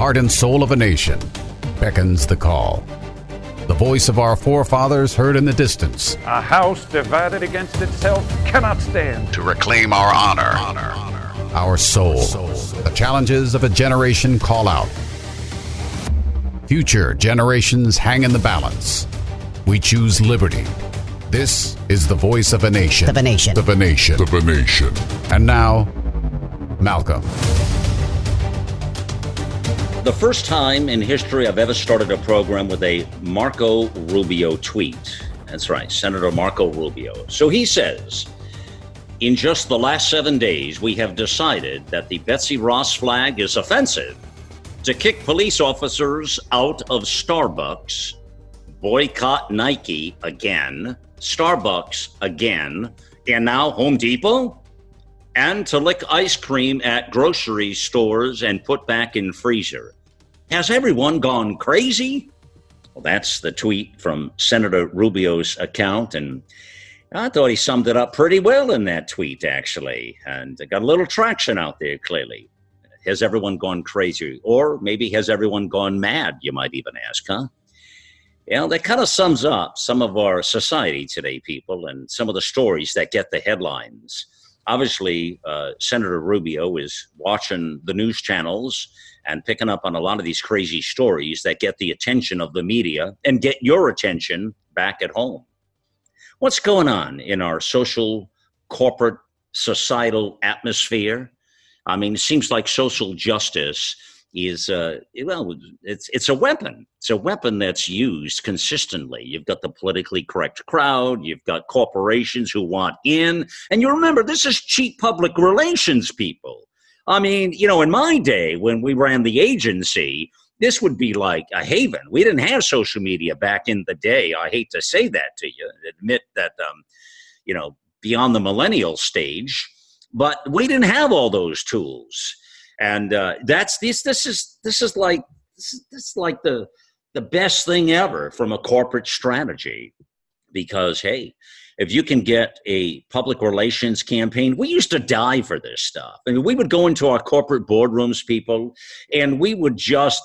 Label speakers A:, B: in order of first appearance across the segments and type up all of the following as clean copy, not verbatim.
A: heart and soul of a nation, beckons the call. The voice of our forefathers heard in the distance.
B: A house divided against itself cannot stand.
A: To reclaim our honor, our soul. The challenges of a generation call out. Future generations hang in the balance. We choose liberty. This is the voice of a nation.
C: Of a nation.
A: Of a nation.
D: Of a nation.
A: And now, Malcolm.
E: The first time in history I've ever started a program with a Marco Rubio tweet. That's right, Senator Marco Rubio. So he says, in just the last 7 days, we have decided that the Betsy Ross flag is offensive, to kick police officers out of Starbucks, boycott Nike again, Starbucks again, and now Home Depot, and to lick ice cream at grocery stores and put back in freezer. Has everyone gone crazy? Well, that's the tweet from Senator Rubio's account, and I thought he summed it up pretty well in that tweet, actually, and got a little traction out there, clearly. Has everyone gone crazy? Or maybe has everyone gone mad, you might even ask, huh? Yeah, that kind of sums up some of our society today, people, and some of the stories that get the headlines. Obviously, Senator Rubio is watching the news channels and picking up on a lot of these crazy stories that get the attention of the media and get your attention back at home. What's going on in our social, corporate, societal atmosphere? I mean, it seems like social justice is, it's a weapon. It's a weapon that's used consistently. You've got the politically correct crowd. You've got corporations who want in. And you remember, this is cheap public relations, people. I mean, in my day, when we ran the agency, this would be like a haven. We didn't have social media back in the day. I hate to say that to you, admit that, beyond the millennial stage, but we didn't have all those tools. And this is like the best thing ever from a corporate strategy, because, hey, if you can get a public relations campaign, we used to die for this stuff. I mean, we would go into our corporate boardrooms, people, and we would just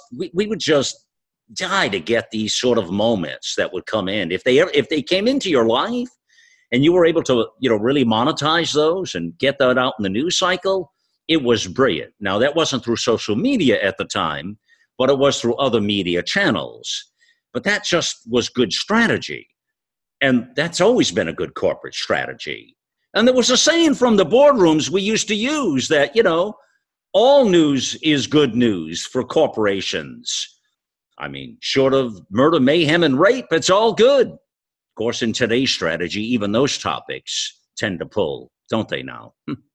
E: die to get these sort of moments that would come in. If they came into your life and you were able to, really monetize those and get that out in the news cycle, it was brilliant. Now, that wasn't through social media at the time, but it was through other media channels. But that just was good strategy. And that's always been a good corporate strategy. And there was a saying from the boardrooms we used to use that, all news is good news for corporations. I mean, short of murder, mayhem, and rape, it's all good. Of course, in today's strategy, even those topics tend to pull, don't they now?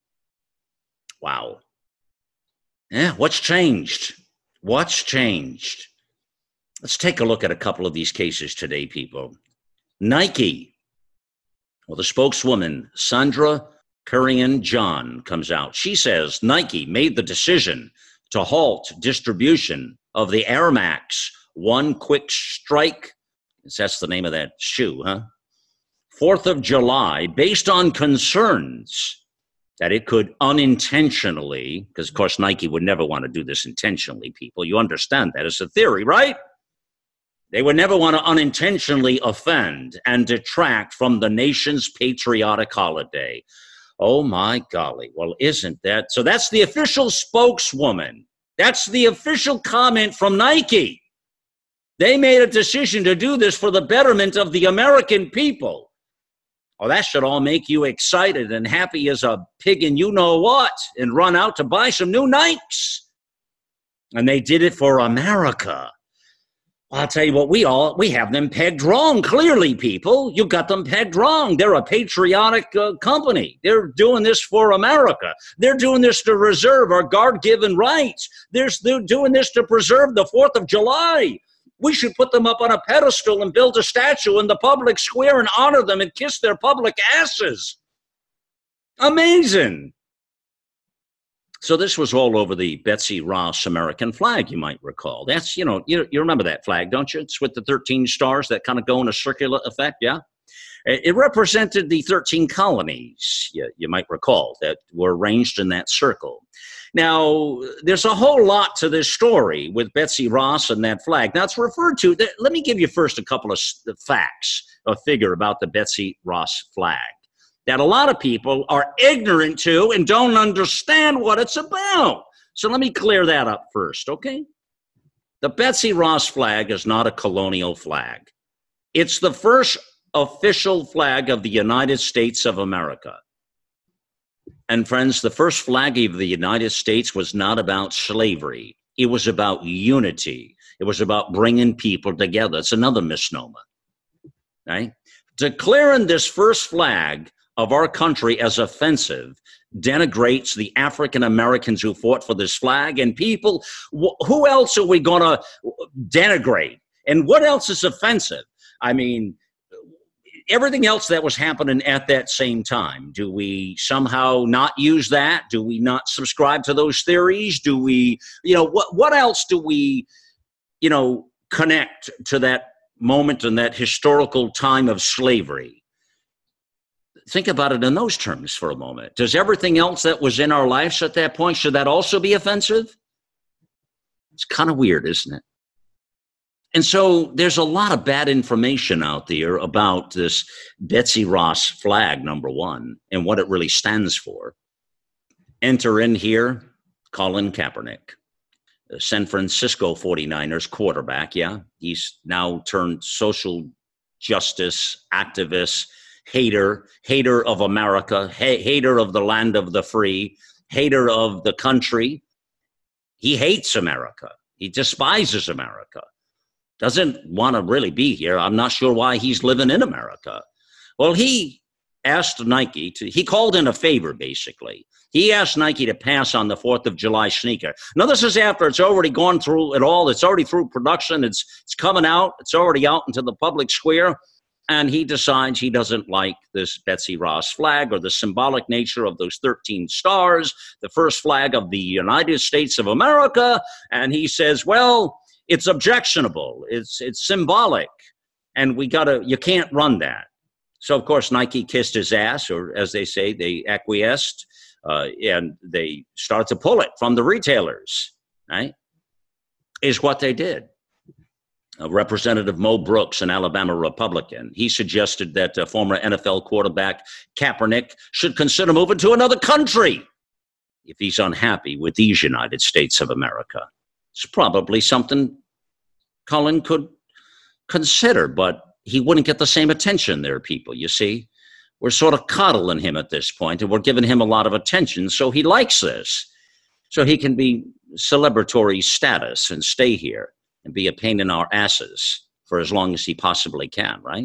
E: Wow. Yeah, what's changed? What's changed? Let's take a look at a couple of these cases today, people. Nike. Well, the spokeswoman, Sandra Kurian-John, comes out. She says Nike made the decision to halt distribution of the Air Max One Quick Strike. That's the name of that shoe, huh? 4th of July, based on concerns that it could unintentionally, because of course Nike would never want to do this intentionally, people. You understand that as a theory, right? They would never want to unintentionally offend and detract from the nation's patriotic holiday. Oh my golly. Well, isn't that? So that's the official spokeswoman. That's the official comment from Nike. They made a decision to do this for the betterment of the American people. Oh, that should all make you excited and happy as a pig in you-know-what and run out to buy some new Nikes. And they did it for America. I'll tell you what, we have them pegged wrong, clearly, people. You got them pegged wrong. They're a patriotic company. They're doing this for America. They're doing this to reserve our God-given rights. They're doing this to preserve the 4th of July. We should put them up on a pedestal and build a statue in the public square and honor them and kiss their public asses. Amazing. So this was all over the Betsy Ross American flag, you might recall. That's, you remember that flag, don't you? It's with the 13 stars that kind of go in a circular effect, yeah? It represented the 13 colonies, you might recall, that were arranged in that circle. Now, there's a whole lot to this story with Betsy Ross and that flag. Now, it's referred to, let me give you first a couple of facts, a figure about the Betsy Ross flag that a lot of people are ignorant to and don't understand what it's about. So let me clear that up first, okay? The Betsy Ross flag is not a colonial flag. It's the first official flag of the United States of America. And friends, the first flag of the United States was not about slavery. It was about unity. It was about bringing people together. It's another misnomer, right? Declaring this first flag of our country as offensive denigrates the African Americans who fought for this flag and people. Who else are we going to denigrate? And what else is offensive? I mean, everything else that was happening at that same time. Do we somehow not use that? Do we not subscribe to those theories? Do we, what else do we, connect to that moment and that historical time of slavery? Think about it in those terms for a moment. Does everything else that was in our lives at that point, should that also be offensive? It's kind of weird, isn't it? And so there's a lot of bad information out there about this Betsy Ross flag, number one, and what it really stands for. Enter in here, Colin Kaepernick, the San Francisco 49ers quarterback, yeah? He's now turned social justice activist, hater of America, hater of the land of the free, hater of the country. He hates America. He despises America. Doesn't want to really be here. I'm not sure why he's living in America. Well, he asked Nike he called in a favor, basically. He asked Nike to pass on the 4th of July sneaker. Now, this is after it's already gone through it all. It's already through production. It's coming out. It's already out into the public square. And he decides he doesn't like this Betsy Ross flag or the symbolic nature of those 13 stars, the first flag of the United States of America. And he says, well, it's objectionable. It's symbolic. And you can't run that. So, of course, Nike kissed his ass, or as they say, they acquiesced, and they started to pull it from the retailers, right? Is what they did. Representative Mo Brooks, an Alabama Republican, he suggested that former NFL quarterback Kaepernick should consider moving to another country if he's unhappy with these United States of America. It's probably something Colin could consider, but he wouldn't get the same attention there, people, you see. We're sort of coddling him at this point, and we're giving him a lot of attention, so he likes this. So he can be celebratory status and stay here and be a pain in our asses for as long as he possibly can, right?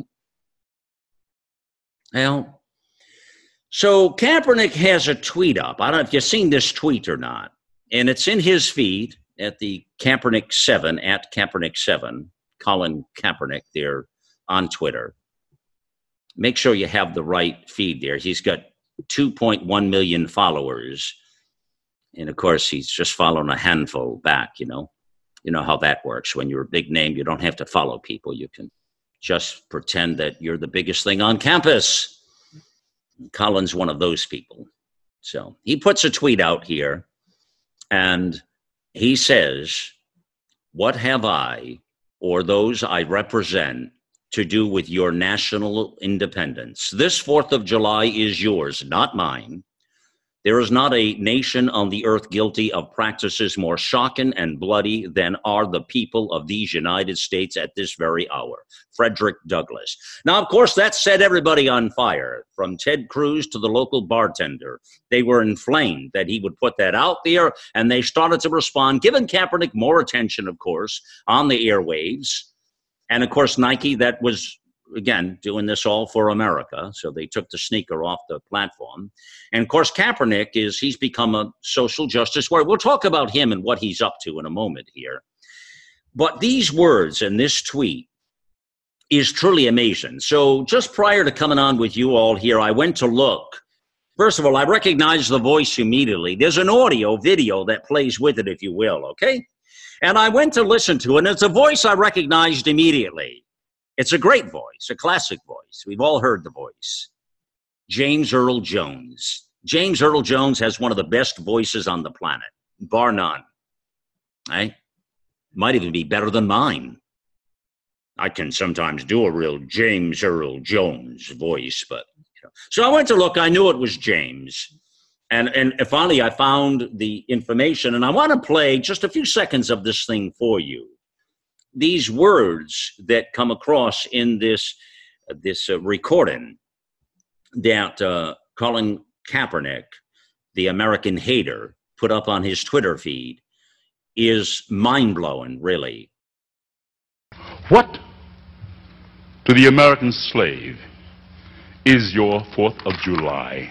E: Well, so Kaepernick has a tweet up. I don't know if you've seen this tweet or not, and it's in his feed at the Kaepernick 7, at Kaepernick 7, Colin Kaepernick there on Twitter. Make sure you have the right feed there. He's got 2.1 million followers. And of course, he's just following a handful back, You know how that works. When you're a big name, you don't have to follow people. You can just pretend that you're the biggest thing on campus. Colin's one of those people. So he puts a tweet out here, and he says, "What have I, or those I represent, to do with your national independence? This 4th of July is yours, not mine. There is not a nation on the earth guilty of practices more shocking and bloody than are the people of these United States at this very hour." Frederick Douglass. Now, of course, that set everybody on fire, from Ted Cruz to the local bartender. They were inflamed that he would put that out there, and they started to respond, giving Kaepernick more attention, of course, on the airwaves. And, of course, Nike, that was, again, doing this all for America. So they took the sneaker off the platform. And of course, Kaepernick he's become a social justice warrior. We'll talk about him and what he's up to in a moment here. But these words and this tweet is truly amazing. So just prior to coming on with you all here, I went to look. First of all, I recognized the voice immediately. There's an audio video that plays with it, if you will, okay? And I went to listen to it, and it's a voice I recognized immediately. It's a great voice, a classic voice. We've all heard the voice. James Earl Jones. James Earl Jones has one of the best voices on the planet. bar none. Right? Might even be better than mine. I can sometimes do a real James Earl Jones voice, but so I went to look. I knew it was James, and finally I found the information, and I want to play just a few seconds of this thing for you. These words that come across in this recording that Colin Kaepernick, the American hater, put up on his Twitter feed is mind-blowing, really.
C: What to the American slave is your 4th of July?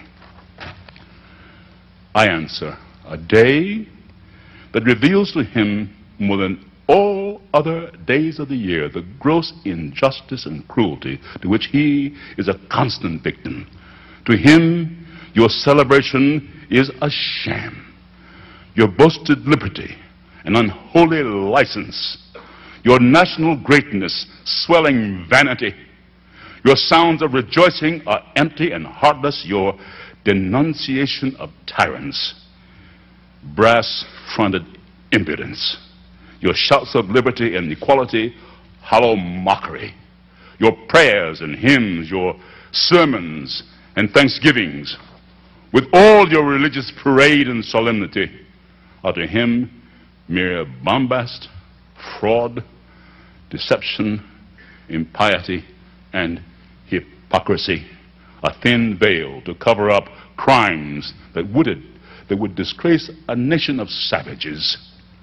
C: I answer, a day that reveals to him more than all other days of the year the gross injustice and cruelty to which he is a constant victim. To him, your celebration is a sham. Your boasted liberty, an unholy license. Your national greatness, swelling vanity. Your sounds of rejoicing are empty and heartless. Your denunciation of tyrants, brass-fronted impudence. Your shouts of liberty and equality, hollow mockery. Your prayers and hymns, your sermons and thanksgivings, with all your religious parade and solemnity, are to him mere bombast, fraud, deception, impiety, and hypocrisy. A thin veil to cover up crimes that would disgrace a nation of savages.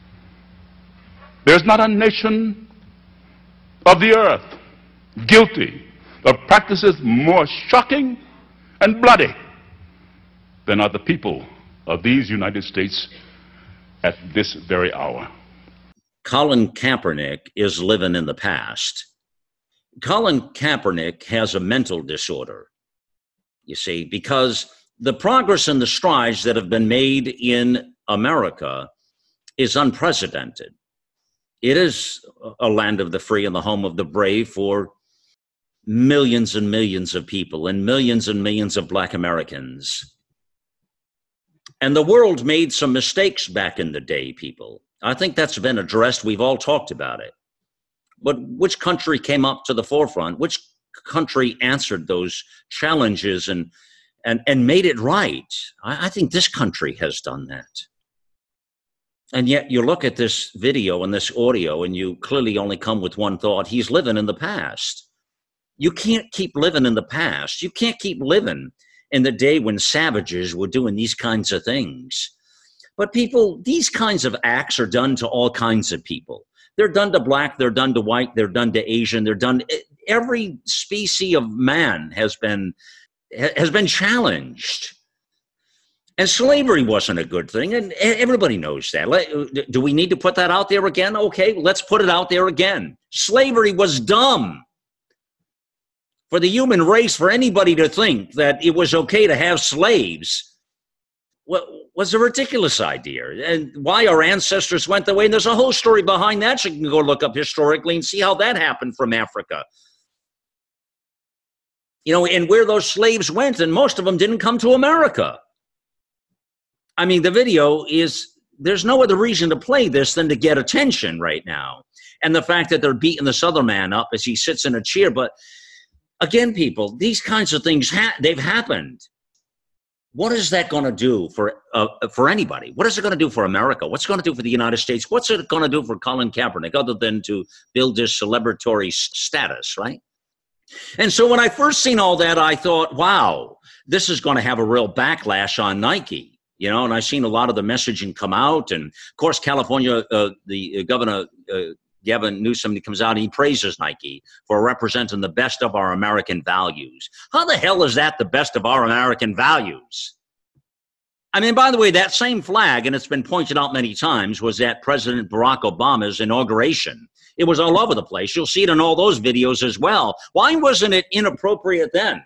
C: There's not a nation of the earth guilty of practices more shocking and bloody than are the people of these United States at this very hour.
E: Colin Kaepernick is living in the past. Colin Kaepernick has a mental disorder, you see, because the progress and the strides that have been made in America is unprecedented. It is a land of the free and the home of the brave for millions and millions of people and millions of Black Americans. And the world made some mistakes back in the day, people. I think that's been addressed. We've all talked about it. But which country came up to the forefront? Which country answered those challenges and made it right? I think this country has done that. And yet you look at this video and this audio and you clearly only come with one thought: he's living in the past. You can't keep living in the past. You can't keep living in the day when savages were doing these kinds of things. But people, these kinds of acts are done to all kinds of people. They're done to Black, they're done to white, they're done to Asian, they're done. Every species of man has been challenged. And slavery wasn't a good thing, and everybody knows that. Do we need to put that out there again? Okay, let's put it out there again. Slavery was dumb. For the human race, for anybody to think that it was okay to have slaves was a ridiculous idea. And why our ancestors went that way, and there's a whole story behind that. So you can go look up historically and see how that happened from Africa. You know, and where those slaves went, and most of them didn't come to America. I mean, the video is, there's no other reason to play this than to get attention right now. And the fact that they're beating the Southern man up as he sits in a chair. But again, people, these kinds of things, they've happened. What is that going to do for anybody? What is it going to do for America? What's it going to do for the United States? What's it going to do for Colin Kaepernick other than to build his celebratory status, right? And so when I first seen all that, I thought, wow, this is going to have a real backlash on Nike. You know, and I've seen a lot of the messaging come out. And, of course, California, the governor, Gavin Newsom, comes out and he praises Nike for representing the best of our American values. How the hell is that the best of our American values? I mean, by the way, that same flag, and it's been pointed out many times, was at President Barack Obama's inauguration. It was all over the place. You'll see it in all those videos as well. Why wasn't it inappropriate then?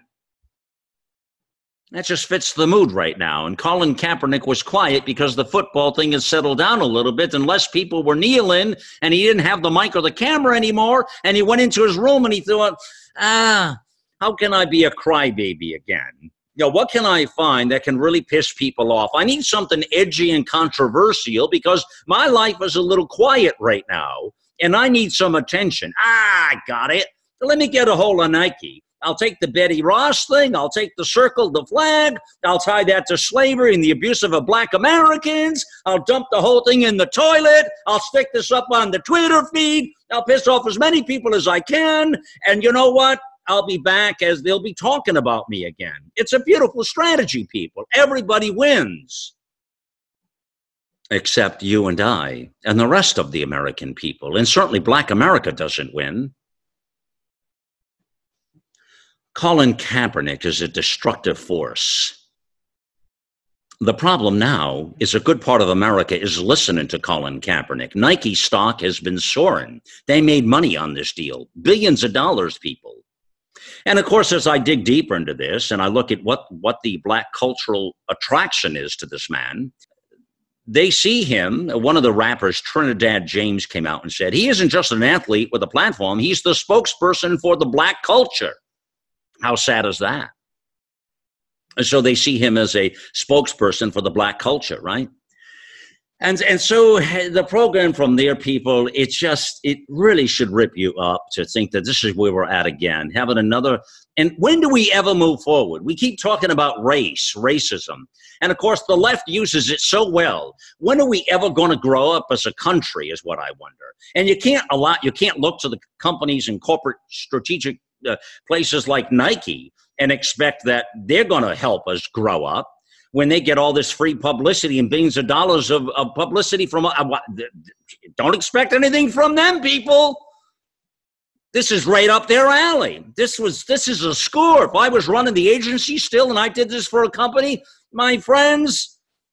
E: That just fits the mood right now. And Colin Kaepernick was quiet because the football thing has settled down a little bit and less people were kneeling and he didn't have the mic or the camera anymore. And he went into his room and he thought, how can I be a crybaby again? what can I find that can really piss people off? I need something edgy and controversial because my life is a little quiet right now, and I need some attention. I got it. Let me get a hold of Nike. I'll take the Betty Ross thing. I'll take the circle, the flag. I'll tie that to slavery and the abuse of Black Americans. I'll dump the whole thing in the toilet. I'll stick this up on the Twitter feed. I'll piss off as many people as I can. And you know what? I'll be back as they'll be talking about me again. It's a beautiful strategy, people. Everybody wins. Except you and I and the rest of the American people. And certainly Black America doesn't win. Colin Kaepernick is a destructive force. The problem now is a good part of America is listening to Colin Kaepernick. Nike stock has been soaring. They made money on this deal, billions of dollars, people. And of course, as I dig deeper into this and I look at what the Black cultural attraction is to this man, they see him. One of the rappers, Trinidad James, came out and said, he isn't just an athlete with a platform. He's the spokesperson for the Black culture. How sad is that? And so they see him as a spokesperson for the Black culture, right? And so the program from there, people, it really should rip you up to think that this is where we're at again, having another. And when do we ever move forward? We keep talking about racism. And of course, the left uses it so well. When are we ever going to grow up as a country is what I wonder. And you can't look to the companies and corporate strategic places like Nike and expect that they're going to help us grow up when they get all this free publicity and billions of dollars of publicity from. Don't expect anything from them, people. This is right up their alley. This is a score. If I was running the agency still and I did this for a company, my friends,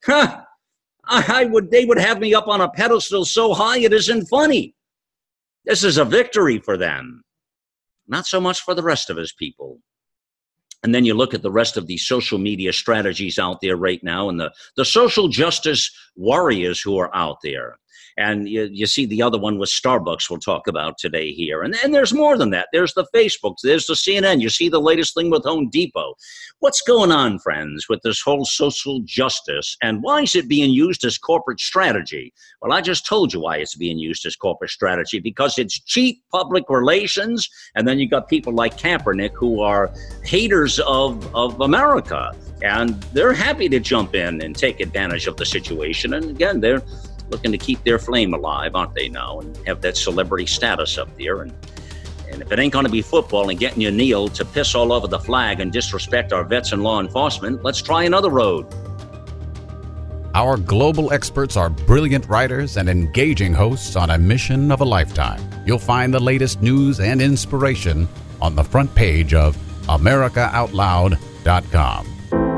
E: they would have me up on a pedestal so high it isn't funny. This is a victory for them. Not so much for the rest of us, people. And then you look at the rest of these social media strategies out there right now and the social justice warriors who are out there. And you see the other one with Starbucks we'll talk about today here. And there's more than that. There's the Facebooks. There's the CNN. You see the latest thing with Home Depot. What's going on, friends, with this whole social justice? And why is it being used as corporate strategy? Well, I just told you why it's being used as corporate strategy. Because it's cheap public relations. And then you got people like Kaepernick who are haters of America. And they're happy to jump in and take advantage of the situation. And again, they're looking to keep their flame alive, aren't they now, and have that celebrity status up there. And if it ain't going to be football and getting you kneel to piss all over the flag and disrespect our vets and law enforcement, let's try another road.
A: Our global experts are brilliant writers and engaging hosts on a mission of a lifetime. You'll find the latest news and inspiration on the front page of AmericaOutloud.com.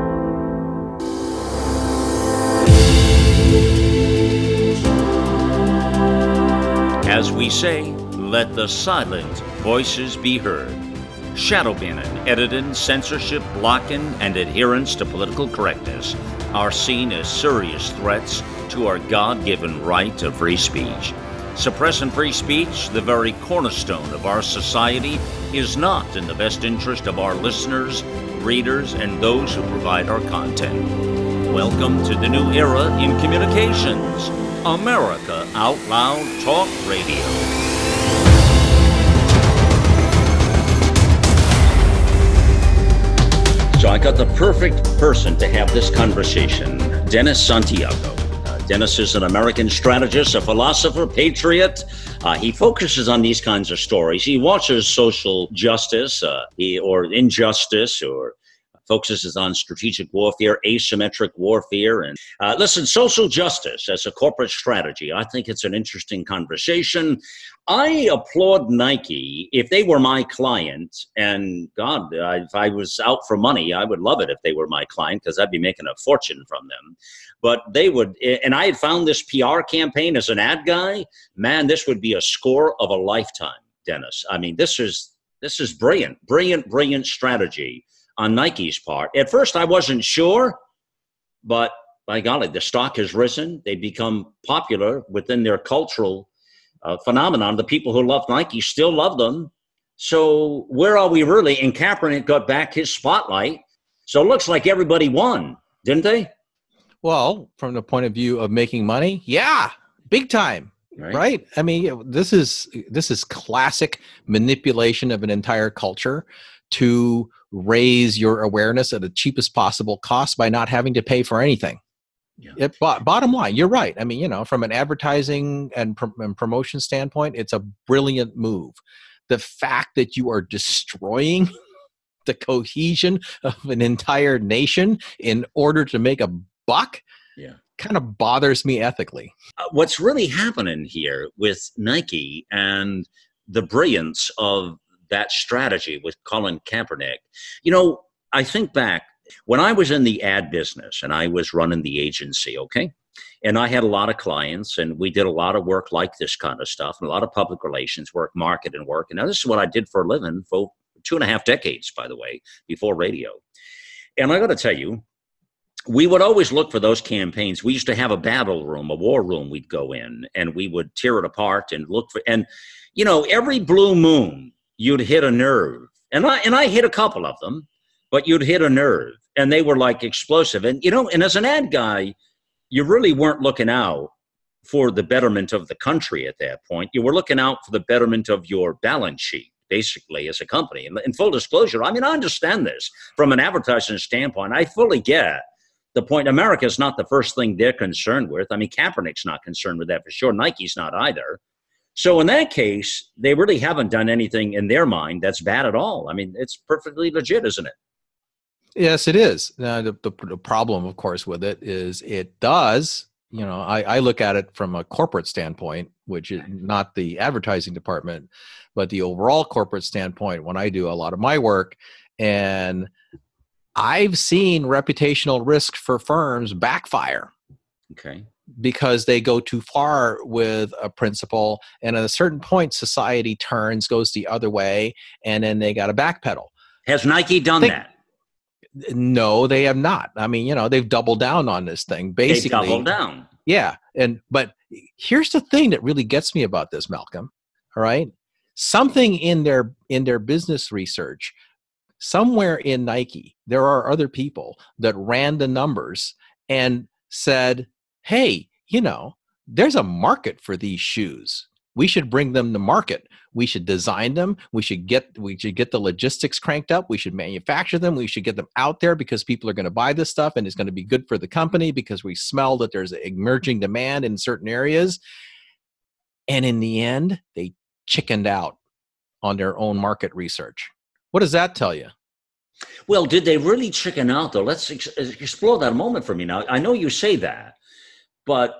E: As we say, let the silent voices be heard. Shadow banning, editing, censorship, blocking, and adherence to political correctness are seen as serious threats to our God-given right to free speech. Suppressing free speech, the very cornerstone of our society, is not in the best interest of our listeners, readers, and those who provide our content. Welcome to the new era in communications. America Out Loud Talk Radio. So I got the perfect person to have this conversation, Dennis Santiago. Dennis is an American strategist, a philosopher, patriot. He focuses on these kinds of stories. He watches social justice or injustice, or focuses on strategic warfare, asymmetric warfare. And listen, social justice as a corporate strategy, I think it's an interesting conversation. I applaud Nike if they were my client. And God, if I was out for money, I would love it if they were my client, because I'd be making a fortune from them. But they would, and I had found this PR campaign as an ad guy. Man, this would be a score of a lifetime, Dennis. I mean, this is brilliant strategy on Nike's part. At first, I wasn't sure, but by golly, the stock has risen. They've become popular within their cultural phenomenon. The people who love Nike still love them. So where are we really? And Kaepernick got back his spotlight. So it looks like everybody won, didn't they?
D: Well, from the point of view of making money, yeah, big time. Right? I mean, this is classic manipulation of an entire culture to raise your awareness at the cheapest possible cost by not having to pay for anything. Yeah. Bottom line, you're right. I mean, from an advertising and promotion standpoint, it's a brilliant move. The fact that you are destroying the cohesion of an entire nation in order to make a buck, kind of bothers me ethically.
E: What's really happening here with Nike and the brilliance of that strategy with Colin Kaepernick, I think back when I was in the ad business and I was running the agency, okay? And I had a lot of clients and we did a lot of work like this kind of stuff and a lot of public relations work, marketing work. And now this is what I did for a living for 2.5 decades, by the way, before radio. And I got to tell you, we would always look for those campaigns. We used to have a battle room, a war room we'd go in, and we would tear it apart and look for, and, every blue moon, you'd hit a nerve. And I hit a couple of them, but you'd hit a nerve, and they were like explosive. And, and as an ad guy, you really weren't looking out for the betterment of the country at that point. You were looking out for the betterment of your balance sheet, basically, as a company. And in full disclosure, I understand this from an advertising standpoint. I fully get the point. America is not the first thing they're concerned with. Kaepernick's not concerned with that for sure. Nike's not either. So in that case, they really haven't done anything in their mind that's bad at all. It's perfectly legit, isn't it?
D: Yes, it is. The problem, of course, with it is it does, I look at it from a corporate standpoint, which is not the advertising department, but the overall corporate standpoint when I do a lot of my work. And I've seen reputational risk for firms backfire.
E: Okay.
D: Because they go too far with a principle, and at a certain point, society goes the other way, and then they got to backpedal.
E: Has Nike done that?
D: No, they have not. They've doubled down on this thing. Basically,
E: they doubled down.
D: Yeah, but here's the thing that really gets me about this, Malcolm. All right, something in their business research. Somewhere in Nike, there are other people that ran the numbers and said, hey, there's a market for these shoes. We should bring them to market. We should design them. We should get the logistics cranked up. We should manufacture them. We should get them out there because people are going to buy this stuff and it's going to be good for the company because we smell that there's emerging demand in certain areas. And in the end, they chickened out on their own market research. What does that tell you?
E: Well, did they really chicken out, though? Let's explore that a moment for me now. I know you say that, but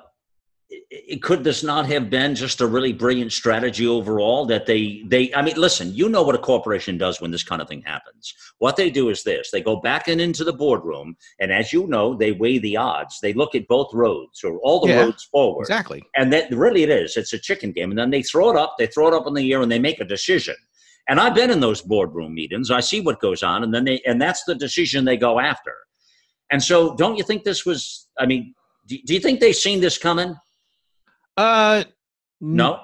E: could this not have been just a really brilliant strategy overall that they listen, what a corporation does when this kind of thing happens. What they do is this. They go back into the boardroom, and as you know, they weigh the odds. They look at both roads or all the roads forward. Exactly. And that really it is. It's a chicken game. And then they throw it up in the air, and they make a decision. And I've been in those boardroom meetings. I see what goes on, and that's the decision they go after. And so don't you think this was, do you think they've seen this coming?
D: No. No.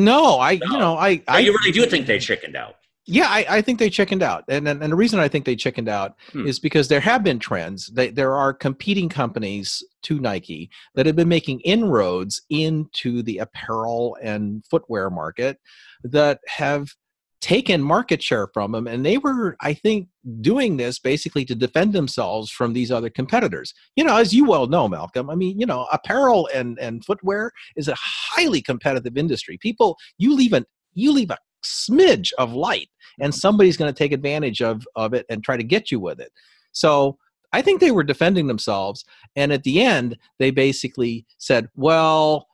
E: You really do think they chickened out?
D: Yeah, I think they chickened out. And the reason I think they chickened out is because there have been trends. There are competing companies to Nike that have been making inroads into the apparel and footwear market that have taken market share from them. And they were, I think, doing this basically to defend themselves from these other competitors. As you well know, Malcolm, apparel and footwear is a highly competitive industry. People, you leave a smidge of light and somebody's going to take advantage of it and try to get you with it. So I think they were defending themselves. And at the end, they basically said, well,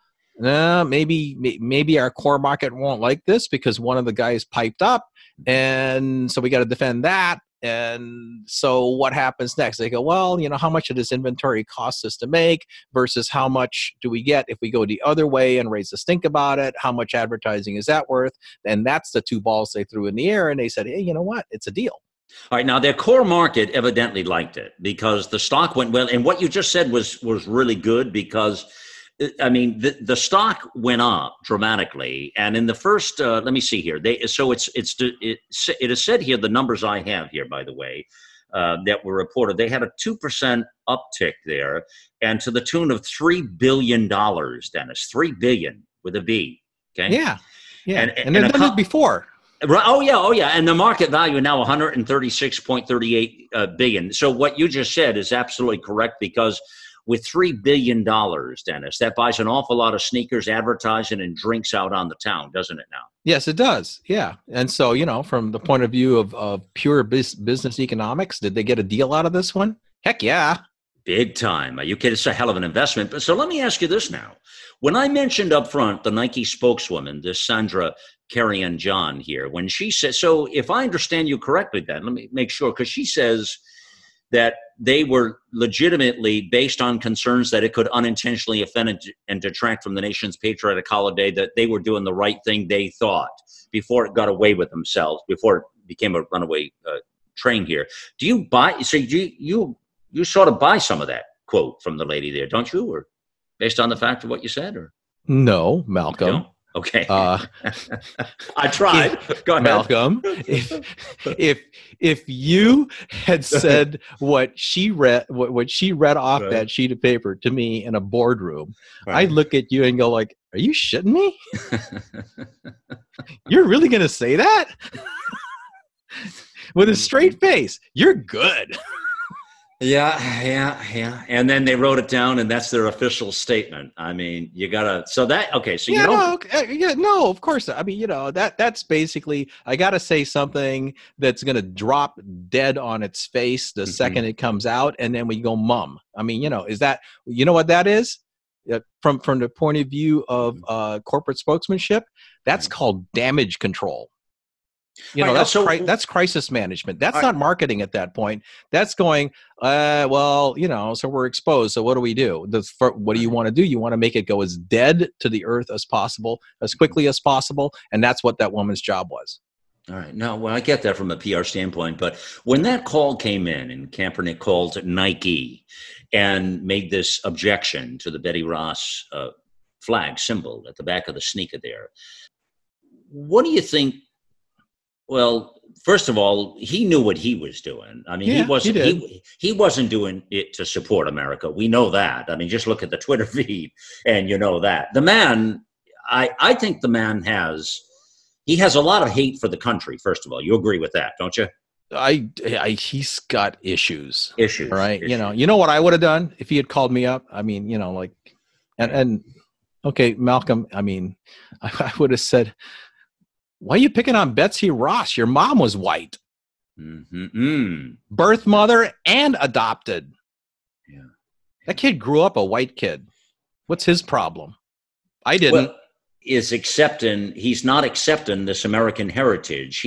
D: maybe our core market won't like this because one of the guys piped up, and so we got to defend that. And so what happens next? They go, well, how much of this inventory costs us to make versus how much do we get if we go the other way and raise the stink about it? How much advertising is that worth? And that's the two balls they threw in the air, and they said, hey, you know what? It's a deal.
E: All right. Now, their core market evidently liked it because the stock went well. And what you just said was really good because the stock went up dramatically, and in the first, let me see here. It is said here, the numbers I have here, by the way, that were reported. They had a 2% uptick there, and to the tune of $3 billion, Dennis. $3 billion with a B. Okay.
D: Yeah. And they've done it before.
E: Oh yeah, and the market value now 136.38 billion. So what you just said is absolutely correct, because with $3 billion, Dennis, that buys an awful lot of sneakers, advertising, and drinks out on the town, doesn't it now?
D: Yes, it does. Yeah. And so, from the point of view of pure business economics, did they get a deal out of this one? Heck yeah.
E: Big time. Are you kidding? It's a hell of an investment. But so let me ask you this now. When I mentioned up front the Nike spokeswoman, this Sandra Carrion-John here, when she says, so if I understand you correctly, Ben, let me make sure, because she says that they were legitimately based on concerns that it could unintentionally offend and detract from the nation's patriotic holiday, that they were doing the right thing, they thought, before it got away with themselves, before it became a runaway train here. Do you buy, so you sort of buy some of that quote from the lady there, don't you? Or based on the fact of what you said? Or
D: no, Malcolm.
E: Okay. I tried. Go ahead.
D: Malcolm, if you had said what she read off that sheet of paper to me in a boardroom, right, I'd look at you and go like, are you shitting me? You're really going to say that? With a straight face. You're good.
E: Yeah. And then they wrote it down, and that's their official statement. I mean, you gotta. So that okay. So you don't.
D: No, of course. I mean, that's basically. I gotta say something that's gonna drop dead on its face the second it comes out, and then we go mum. I mean, is that what that is? From the point of view of corporate spokesmanship, that's called damage control. That's crisis management. That's not marketing at that point. That's going, so we're exposed. So what do we do? What do you want to do? You want to make it go as dead to the earth as possible, as quickly as possible. And that's what that woman's job was.
E: All right. No, well, I get that from a PR standpoint. But when that call came in and Kaepernick called Nike and made this objection to the Betty Ross flag symbol at the back of the sneaker there, what do you think? Well, first of all, he knew what he was doing. I mean, he wasn't doing it to support America. We know that. I mean, just look at the Twitter feed and you know that. The man, I think the man has a lot of hate for the country, first of all. You agree with that, don't you?
D: He's got issues.
E: Right?
D: Issues. You know what I would have done if he had called me up? I mean, okay, Malcolm, I mean, I would have said, why are you picking on Betsy Ross? Your mom was white. Birth mother and adopted.
E: Yeah.
D: That kid grew up a white kid. What's his problem? I didn't.
E: Well, he's not accepting this American heritage.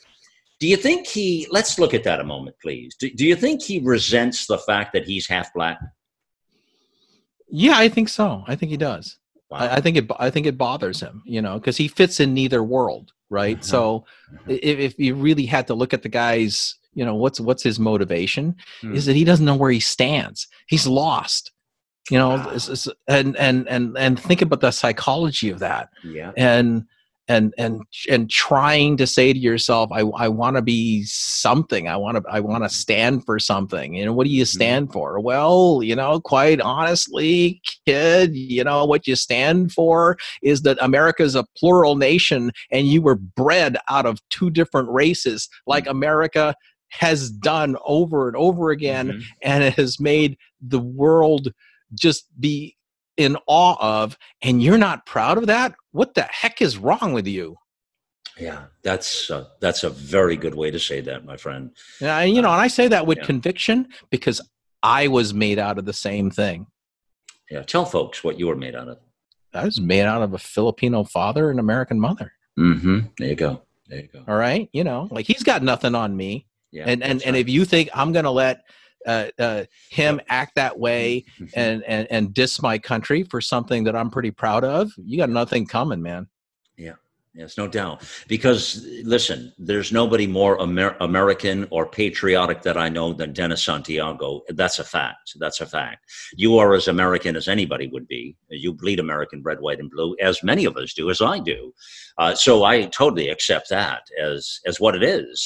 E: Let's look at that a moment, please. Do you think he resents the fact that he's half black?
D: Yeah, I think so. I think he does.
E: Wow.
D: I think it bothers him, because he fits in neither world, right? So if you really had to look at the guy's, what's his motivation, is that he doesn't know where he stands. He's lost, and think about the psychology of that.
E: Yeah.
D: And trying to say to yourself, I want to be something. I want to stand for something. What do you stand for? Well, quite honestly, kid, what you stand for is that America is a plural nation, and you were bred out of two different races, like America has done over and over again, and it has made the world just be in awe of, and you're not proud of that? What the heck is wrong with you?
E: Yeah, that's a very good way to say that, my friend.
D: Yeah, and I say that with conviction, because I was made out of the same thing.
E: Yeah, tell folks what you were made out of.
D: I was made out of a Filipino father and American mother.
E: There you go.
D: All right, like he's got nothing on me.
E: Yeah,
D: and if you think I'm going to let him act that way and diss my country for something that I'm pretty proud of, you got nothing coming, man.
E: Yeah. Yes, no doubt. Because listen, there's nobody more American or patriotic that I know than Dennis Santiago. That's a fact. You are as American as anybody would be. You bleed American red, white, and blue, as many of us do, as I do. So I totally accept that as what it is.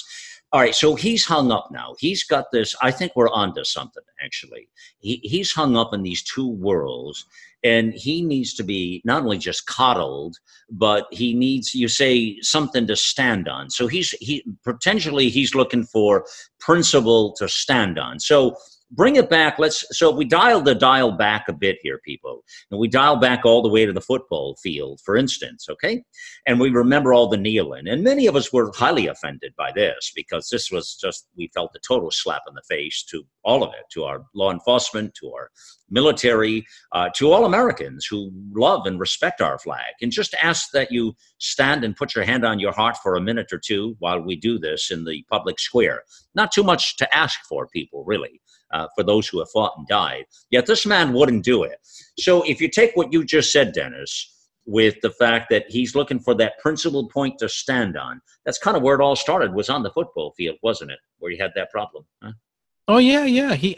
E: All right, so he's hung up now. He's got this. I think we're onto something, actually. He's hung up in these two worlds, and he needs to be not only just coddled, but he needs, you say, something to stand on. So potentially he's looking for principle to stand on. So bring it back. So we dial the dial back a bit here, people, and we dial back all the way to the football field, for instance, okay? And we remember all the kneeling. And many of us were highly offended by this because this was just, we felt a total slap in the face to all of it, to our law enforcement, to our military, to all Americans who love and respect our flag. And just ask that you stand and put your hand on your heart for a minute or two while we do this in the public square. Not too much to ask for, people, really. For those who have fought and died. Yet this man wouldn't do it. So if you take what you just said, Dennis, with the fact that he's looking for that principal point to stand on, that's kind of where it all started, was on the football field, wasn't it? Where you had that problem. Huh?
D: Oh, yeah.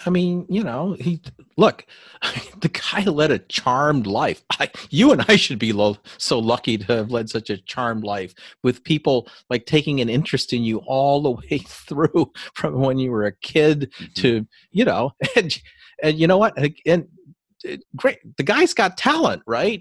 D: Look, the guy led a charmed life. You and I should be so lucky to have led such a charmed life with people like taking an interest in you all the way through from when you were a kid to, and you know what? And great. The guy's got talent, right?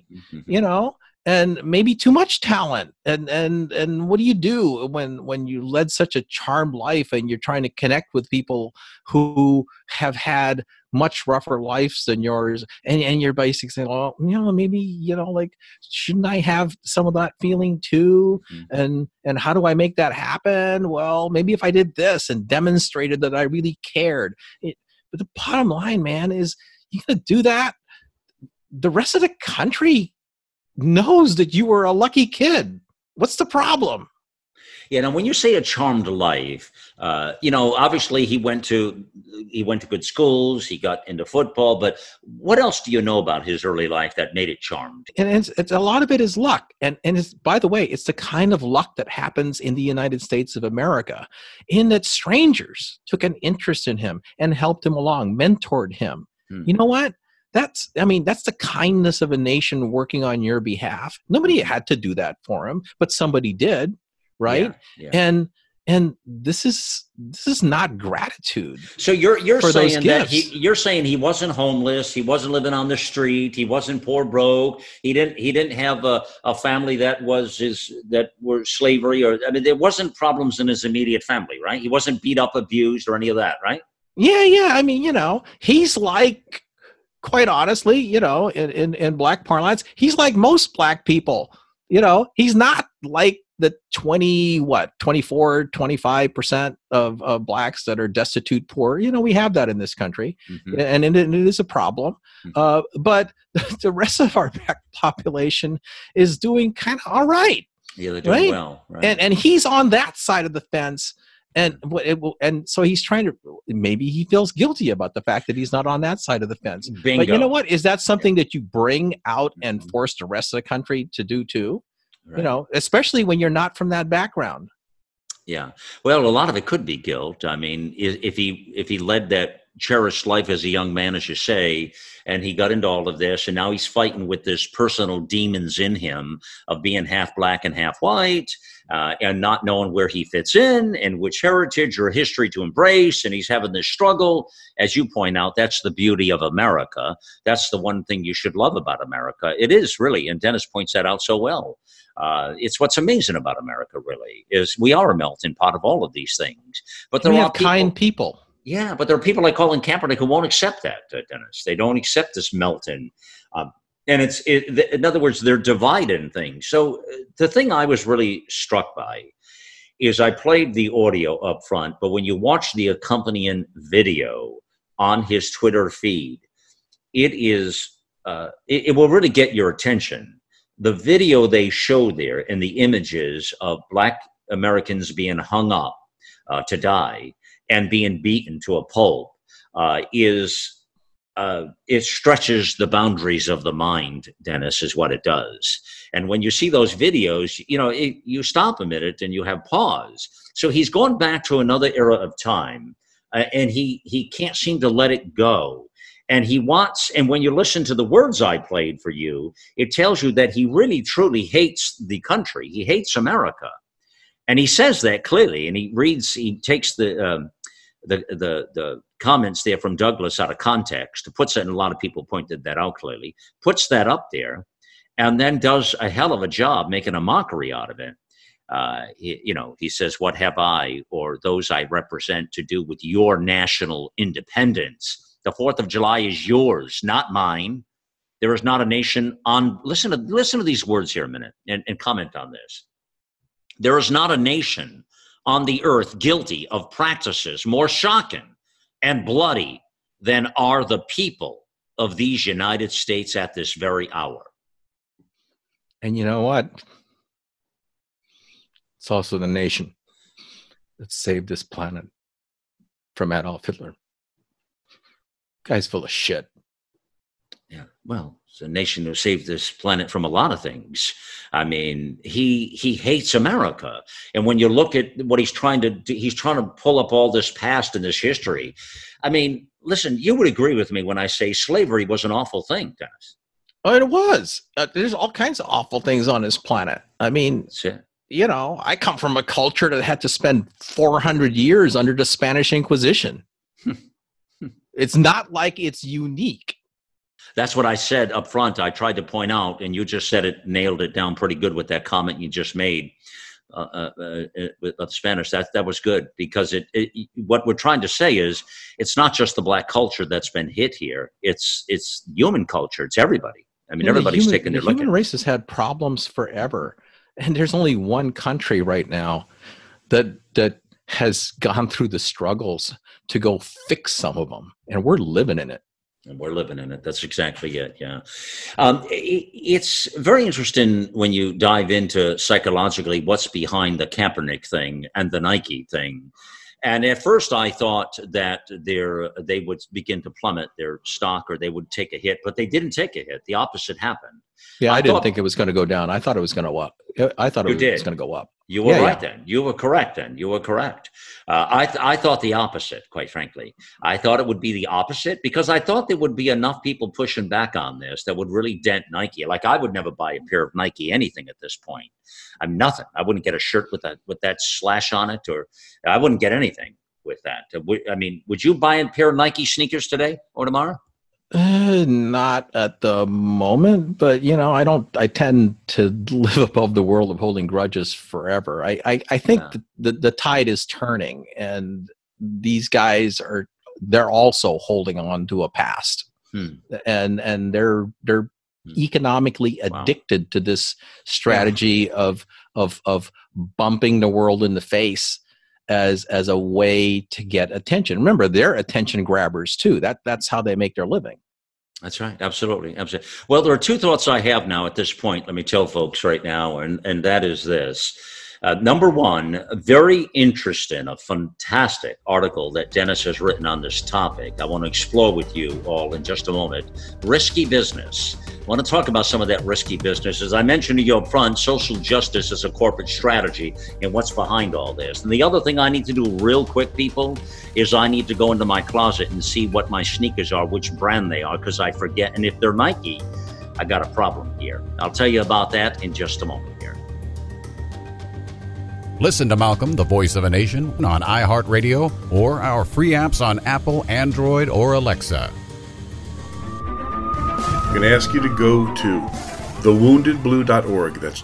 D: And maybe too much talent. And what do you do when you led such a charmed life and you're trying to connect with people who have had much rougher lives than yours, and you're basically saying, well, maybe, like, shouldn't I have some of that feeling too? And how do I make that happen? Well, maybe if I did this and demonstrated that I really cared. But the bottom line, man, is you gonna do that, the rest of the country knows that you were a lucky kid. What's the problem?
E: Now when you say a charmed life, obviously he went to good schools, he got into football, but what else do you know about his early life that made it charmed?
D: And it's a lot of it is luck. And it's, by the way, it's the kind of luck that happens in the United States of America, in that strangers took an interest in him and helped him along, mentored him. You know what? That's the kindness of a nation working on your behalf. Nobody had to do that for him, but somebody did, right? Yeah. And this is not gratitude.
E: So you're saying that you're saying he wasn't homeless, he wasn't living on the street, he wasn't poor broke, he didn't have a family that were slavery, or there wasn't problems in his immediate family, right? He wasn't beat up, abused, or any of that, right?
D: Yeah. He's like, quite honestly, in black parlance, he's like most black people. He's not like the 24, 25% of blacks that are destitute, poor. We have that in this country, and it is a problem. But the rest of our population is doing kind of all right.
E: Yeah, they're doing well. Right.
D: And he's on that side of the fence. And so he's trying to, maybe he feels guilty about the fact that he's not on that side of the fence.
E: Bingo.
D: But you know what? Is that something that you bring out and force the rest of the country to do too? Right. Especially when you're not from that background.
E: Yeah. Well, a lot of it could be guilt. If he led that cherished life as a young man, as you say, and he got into all of this, and now he's fighting with this personal demons in him of being half black and half white, and not knowing where he fits in and which heritage or history to embrace, and he's having this struggle. As you point out, that's the beauty of America. That's the one thing you should love about America. It is really, and Dennis points that out so well. It's what's amazing about America, really, is we are a melting pot of all of these things. But there are
D: kind people.
E: Yeah, but there are people like Colin Kaepernick who won't accept that, Dennis. They don't accept this melting. And in other words, they're divided in things. So the thing I was really struck by is I played the audio up front, but when you watch the accompanying video on his Twitter feed, it will really get your attention. The video they show there and the images of black Americans being hung up to die and being beaten to a pulp it stretches the boundaries of the mind, Dennis, is what it does. And when you see those videos, you stop a minute and you have pause. So he's gone back to another era of time, and he can't seem to let it go. And and when you listen to the words I played for you, it tells you that he really truly hates the country. He hates America. And he says that clearly, and he takes the comments there from Douglas out of context, puts it, and a lot of people pointed that out clearly, puts that up there, and then does a hell of a job making a mockery out of it. He says, what have I or those I represent to do with your national independence? The 4th of July is yours, not mine. There is not a nation on, listen to these words here a minute and comment on this. There is not a nation on the earth guilty of practices more shocking and bloody than are the people of these United States at this very hour.
D: And you know what? It's also the nation that saved this planet from Adolf Hitler. Guy's full of shit.
E: Yeah, well, it's a nation who saved this planet from a lot of things. I mean, he hates America. And when you look at what he's trying to do, he's trying to pull up all this past and this history. I mean, listen, you would agree with me when I say slavery was an awful thing, Dennis.
D: Oh, it was. There's all kinds of awful things on this planet. I mean, I come from a culture that had to spend 400 years under the Spanish Inquisition. It's not like it's unique.
E: That's what I said up front. I tried to point out, and you just said it, nailed it down pretty good with that comment you just made of Spanish. That was good, because what we're trying to say is it's not just the black culture that's been hit here. It's human culture. It's everybody. I mean, everybody's taking their look.
D: The human race has had problems forever, and there's only one country right now that has gone through the struggles to go fix some of them, and we're living in it.
E: And we're living in it. That's exactly it. Yeah. It's very interesting when you dive into psychologically what's behind the Kaepernick thing and the Nike thing. And at first I thought that they would begin to plummet their stock, or they would take a hit, but they didn't take a hit. The opposite happened.
D: Yeah, I didn't think it was going to go down. I thought it was going to go up. I thought it was going to go up.
E: You were right then. You were correct then. You were correct. I thought the opposite, quite frankly. I thought it would be the opposite, because I thought there would be enough people pushing back on this that would really dent Nike. Like, I would never buy a pair of Nike anything at this point. I'm nothing. I wouldn't get a shirt with that slash on it, or I wouldn't get anything with that. I mean, would you buy a pair of Nike sneakers today or tomorrow?
D: Not at the moment, but I tend to live above the world of holding grudges forever. I think the tide is turning, and these guys they're also holding on to a past, and they're economically addicted to this strategy of bumping the world in the face as a way to get attention. Remember, they're attention grabbers too. That's how they make their living.
E: That's right. Absolutely. Well, there are two thoughts I have now at this point. Let me tell folks right now, and that is this. Number one, very interesting, a fantastic article that Dennis has written on this topic. I want to explore with you all in just a moment. Risky business. I want to talk about some of that risky business. As I mentioned to you up front, social justice is a corporate strategy and what's behind all this. And the other thing I need to do real quick, people, is I need to go into my closet and see what my sneakers are, which brand they are, because I forget. And if they're Nike, I got a problem here. I'll tell you about that in just a moment here.
A: Listen to Malcolm, the Voice of a Nation, on iHeartRadio or our free apps on Apple, Android, or Alexa.
F: I'm going to ask you to go to thewoundedblue.org. That's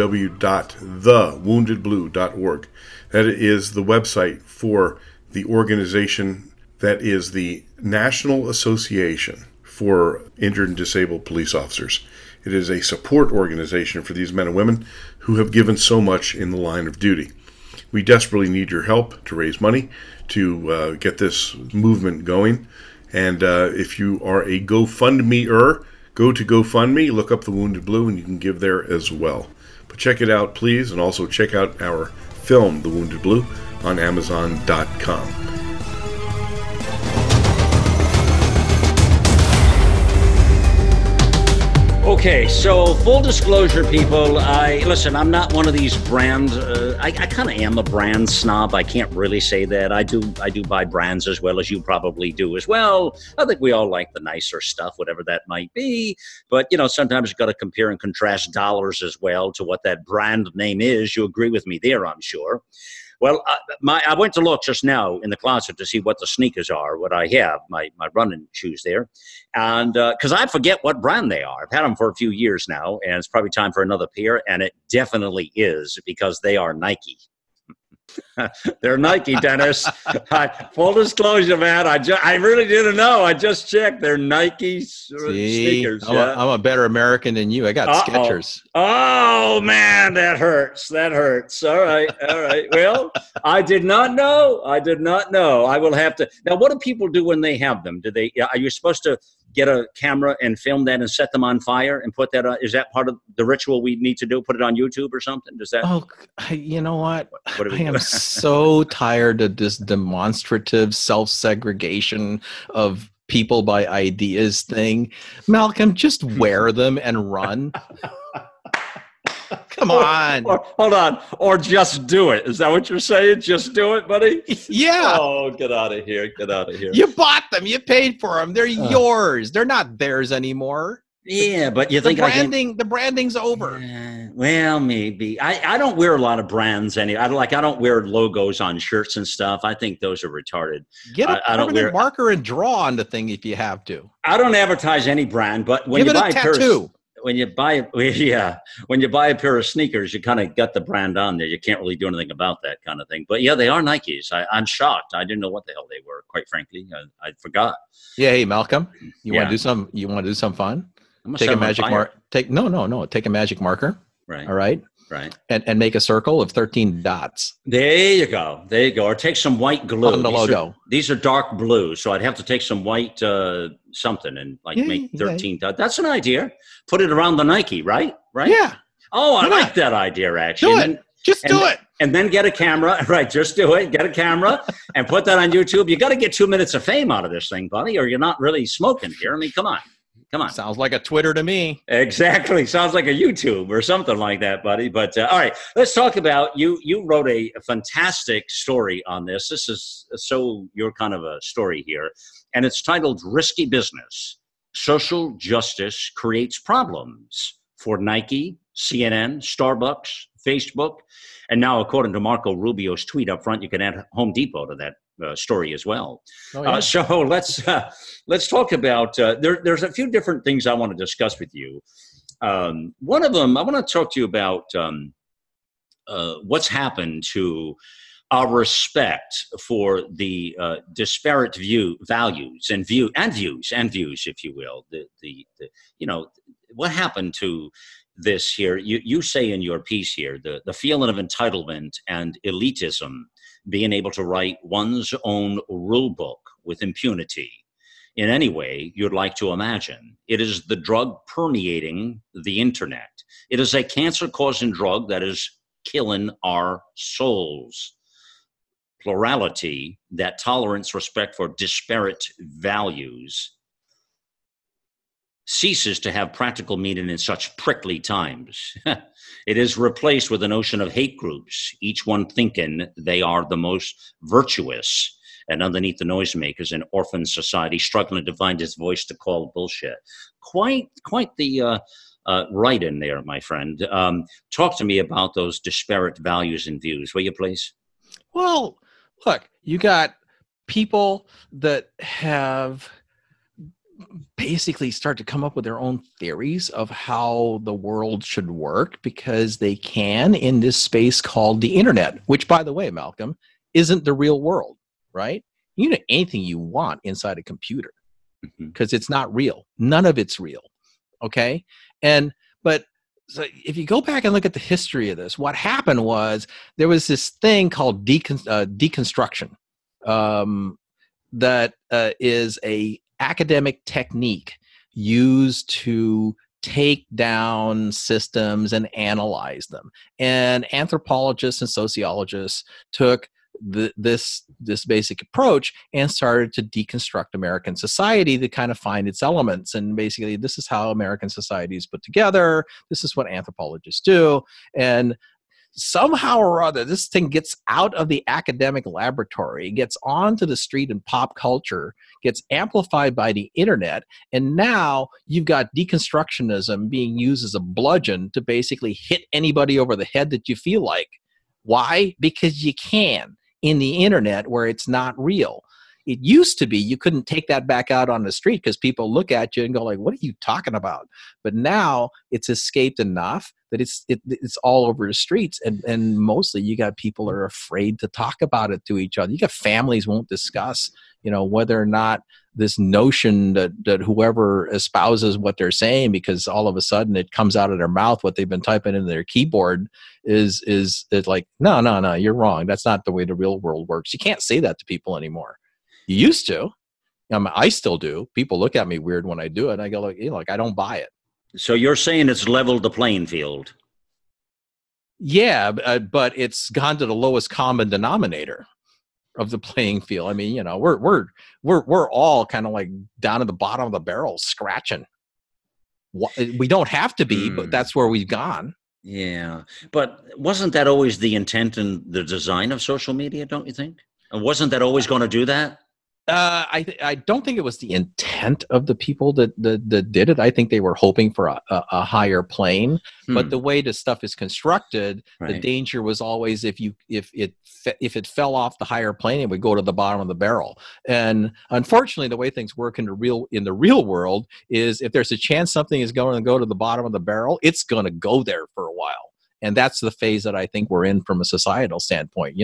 F: www.thewoundedblue.org. That is the website for the organization that is the National Association for Injured and Disabled Police Officers. It is a support organization for these men and women who have given so much in the line of duty. We desperately need your help to raise money to get this movement going. And if you are a GoFundMe-er, go to GoFundMe, look up The Wounded Blue, and you can give there as well. But check it out, please, and also check out our film, The Wounded Blue, on Amazon.com.
E: Okay, so full disclosure, people. I'm not one of these brand. I kind of am a brand snob. I can't really say that. I do buy brands as well as you probably do as well. I think we all like the nicer stuff, whatever that might be. But sometimes you got to compare and contrast dollars as well to what that brand name is. You agree with me there, I'm sure. Well, I went to look just now in the closet to see what the sneakers are, what I have, my running shoes there. And because I forget what brand they are. I've had them for a few years now, and it's probably time for another pair. And it definitely is, because they are Nike. They're Nike, Dennis. Full disclosure, man. I really didn't know. I just checked. They're Nike sneakers.
D: I'm a better American than you. I got Skechers.
E: Oh man, that hurts. All right. Well, I did not know. I will have to. Now, what do people do when they have them? Are you supposed to get a camera and film that and set them on fire and put that on? Is that part of the ritual we need to do? Put it on YouTube or something? Does that?
D: Oh, you know what? I am so tired of this demonstrative self-segregation of people by ideas thing. Malcolm, just wear them and run. Come on.
E: Hold on. Or just do it. Is that what you're saying? Just do it, buddy?
D: Yeah.
E: Oh, get out of here.
D: You bought them. You paid for them. They're yours. They're not theirs anymore.
E: Yeah, but you think
D: the branding's over.
E: Well, maybe. I don't wear a lot of brands I don't wear logos on shirts and stuff. I think those are retarded.
D: Get a permanent marker and draw on the thing if you have to.
E: I don't advertise any brand, but when you buy a tattoo. When you buy a pair of sneakers, you kind of got the brand on there. You can't really do anything about that kind of thing. But yeah, they are Nikes. I'm shocked. I didn't know what the hell they were. Quite frankly, I forgot.
D: Yeah, hey Malcolm, you want to do some fun? Take a magic marker. Take a magic marker.
E: Right.
D: All right.
E: Right.
D: And make a circle of 13 dots.
E: There you go. Or take some white glue.
D: On the logo.
E: These are dark blue, so I'd have to take some white something and make 13 dots. That's an idea. Put it around the Nike, right? Right?
D: Yeah.
E: Oh, I like that idea, actually.
D: Do it. Just do it.
E: And then get a camera. Right, just do it. Get a camera and put that on YouTube. You got to get 2 minutes of fame out of this thing, buddy, or you're not really smoking here. I mean, come on.
D: Sounds like a Twitter to me. Exactly.
E: Sounds like a YouTube or something like that, buddy. But all right, let's talk about you. You wrote a fantastic story on this. This is your kind of a story here. And it's titled Risky Business. Social Justice Creates Problems for Nike, CNN, Starbucks, Facebook. And now, according to Marco Rubio's tweet up front, you can add Home Depot to that story as well.
D: Oh, yeah.
E: So let's talk about, there's a few different things I want to discuss with you. One of them, I want to talk to you about what's happened to our respect for the disparate values, if you will. What happened to this here? You say in your piece here, the feeling of entitlement and elitism, being able to write one's own rule book with impunity in any way you'd like to imagine. It is the drug permeating the internet. It is a cancer-causing drug that is killing our souls. Plurality, that tolerance, respect for disparate values, ceases to have practical meaning in such prickly times. It is replaced with a notion of hate groups, each one thinking they are the most virtuous, and underneath the noisemakers, an orphan society struggling to find its voice to call bullshit. Quite the right in there, my friend. Talk to me about those disparate values and views, will you please?
D: Well, look, you got people that have basically start to come up with their own theories of how the world should work because they can in this space called the internet, which, by the way, Malcolm, isn't the real world, right? You can do anything you want inside a computer because it's not real. None of it's real, okay? But so if you go back and look at the history of this, what happened was there was this thing called deconstruction that is a academic technique used to take down systems and analyze them. And anthropologists and sociologists took this basic approach and started to deconstruct American society to kind of find its elements. And basically, this is how American society is put together. This is what anthropologists do. And somehow or other, this thing gets out of the academic laboratory, gets onto the street and pop culture, gets amplified by the internet, and now you've got deconstructionism being used as a bludgeon to basically hit anybody over the head that you feel like. Why? Because you can in the internet where it's not real. It used to be you couldn't take that back out on the street because people look at you and go like, what are you talking about? But now it's escaped enough that it's all over the streets. And mostly you got people are afraid to talk about it to each other. You got families won't discuss, whether or not this notion that whoever espouses what they're saying, because all of a sudden it comes out of their mouth, what they've been typing in their keyboard is like, no, you're wrong. That's not the way the real world works. You can't say that to people anymore. You used to. I still do. People look at me weird when I do it. I go like, I don't buy it.
E: So you're saying it's leveled the playing field?
D: Yeah, but it's gone to the lowest common denominator of the playing field. I mean, we're all kind of like down at the bottom of the barrel, scratching. We don't have to be, but that's where we've gone.
E: Yeah, but wasn't that always the intent and the design of social media? Don't you think? And wasn't that always going to do that?
D: I don't think it was the intent of the people that did it. I think they were hoping for a higher plane. But the way the stuff is constructed, the danger was always if it fell off the higher plane, it would go to the bottom of the barrel. And unfortunately, the way things work in the real world is if there's a chance something is going to go to the bottom of the barrel, it's going to go there for a while. And that's the phase that I think we're in from a societal standpoint.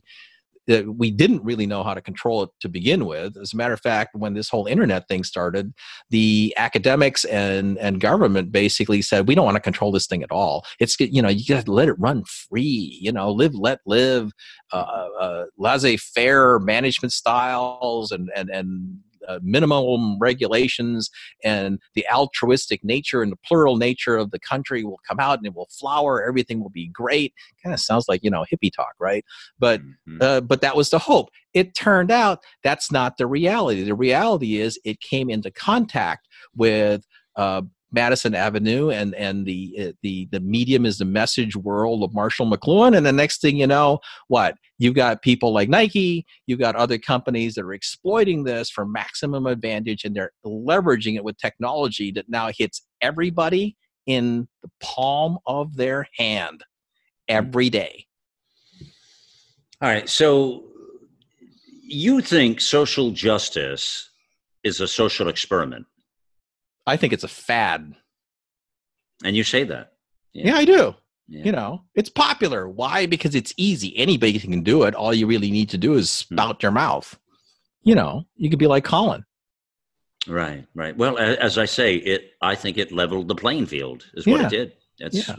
D: We didn't really know how to control it to begin with. As a matter of fact, when this whole internet thing started, the academics and government basically said, we don't want to control this thing at all. It's, you got to let it run free, live, let live, laissez-faire management styles and minimum regulations, and the altruistic nature and the plural nature of the country will come out and it will flower. Everything will be great. Kind of sounds like, hippie talk, right? But that was the hope. It turned out that's not the reality. The reality is it came into contact with Madison Avenue and the medium is the message world of Marshall McLuhan. And the next thing you know, what? You've got people like Nike, you've got other companies that are exploiting this for maximum advantage, and they're leveraging it with technology that now hits everybody in the palm of their hand every day.
E: All right. So you think social justice is a social experiment?
D: I think it's a fad.
E: And you say that?
D: Yeah, I do. Yeah. It's popular. Why? Because it's easy. Anybody can do it. All you really need to do is spout your mouth. You could be like Colin.
E: Right. Well, as I say, I think it leveled the playing field is what it did. That's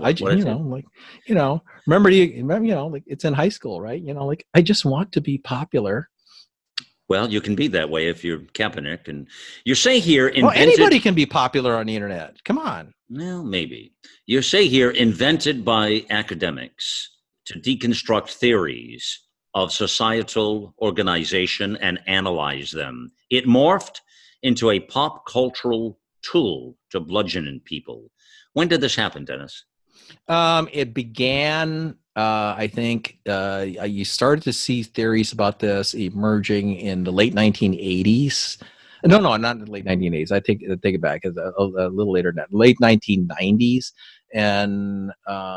D: remember, it's in high school, right? I just want to be popular.
E: Well, you can be that way if you're Kaepernick. And you say here...
D: anybody can be popular on the internet. Come on.
E: Well, maybe. You say here, invented by academics to deconstruct theories of societal organization and analyze them. It morphed into a pop cultural tool to bludgeon people. When did this happen, Dennis?
D: It began... I think you started to see theories about this emerging in the late 1980s. No, not in the late 1980s. I take it back. It's a little later than that. Late 1990s, and